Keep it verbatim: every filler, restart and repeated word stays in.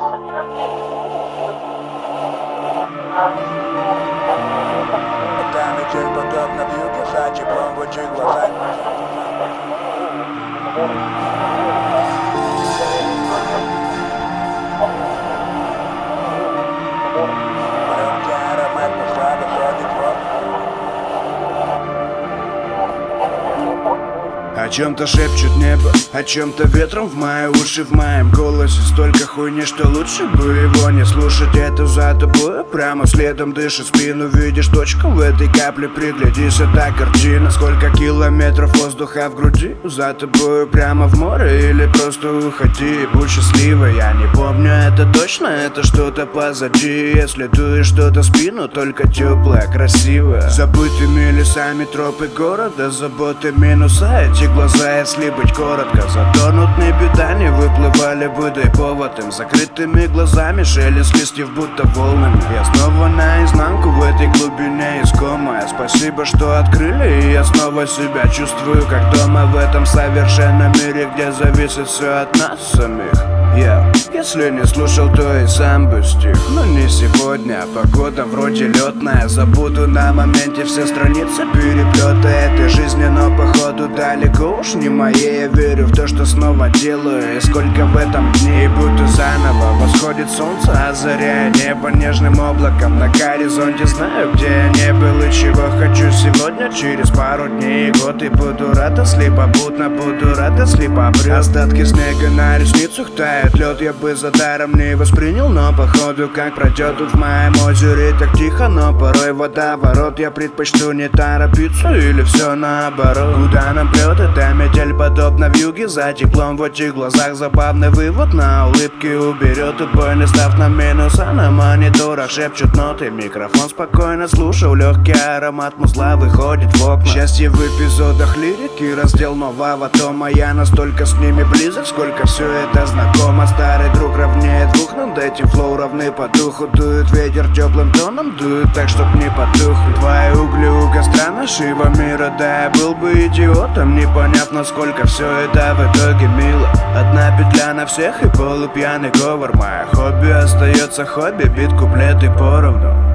Та метель подобна вьюге, за теплом в очи глаза. Легкий аромат мусла доходит в рот. О чем-то шепчет небо, о чем-то ветром в мои уши. В моем голосе столько хуйни, что лучше бы его не слушать. Это за тобой, прямо следом дыши спину. Видишь точку в этой капле, приглядись, это картина. Сколько километров воздуха в груди. За тобой прямо в море или просто уходи. Будь счастливой, я не помню это точно. Это что-то позади, если дуешь что-то спину. Только теплое, красивое. Забытыми лесами тропы города, заботы минуса. Эти глаза, если быть коротко, затонут не беда, не выплывали бы, дай повод им. Закрытыми глазами шелест листьев будто волнами. Я снова наизнанку в этой глубине искомая. Спасибо, что открыли, и я снова себя чувствую как дома в этом совершенном мире, где зависит все от нас самих. Yeah. Если не слушал, то и сам бы стих. Но не сегодня, погода вроде летная. Забуду на моменте все страницы переплета этой жизни, но походу далеко уж не моей. Я верю в то, что снова делаю. И сколько в этом дней, будто заново восходит солнце, озаряя небо нежным облаком на горизонте. Знаю, где я не был и чего хочу сегодня. Через пару дней и год, и буду рад, если попутно буду рад, если попрет. Остатки снега на ресницах тают. Лед я бы за даром не воспринял, но походу как пройдет тут в моем озере так тихо, но порой водоворот. Я предпочту не торопиться или все наоборот. Куда нам прет эта метель подобно вьюге, за теплом в этих глазах забавный вывод. На улыбке уберет убойный став на минус, а на мониторах шепчут ноты. Микрофон спокойно слушал, легкий аромат музла выходит в окна. Счастье в эпизодах лирики, раздел нового тома. Я настолько с ними близок, сколько все это знакомо. Старый друг равнее двух, над этим флоу равны по духу. Дует ветер теплым тоном, дует так, чтоб не потухли твои угли у костра нашего мира. Да, я был бы идиотом, не поняв, насколько все это в итоге мило. Одна петля на всех и полупьяный говор. Мое хобби остается хобби, бит, куплеты поровну.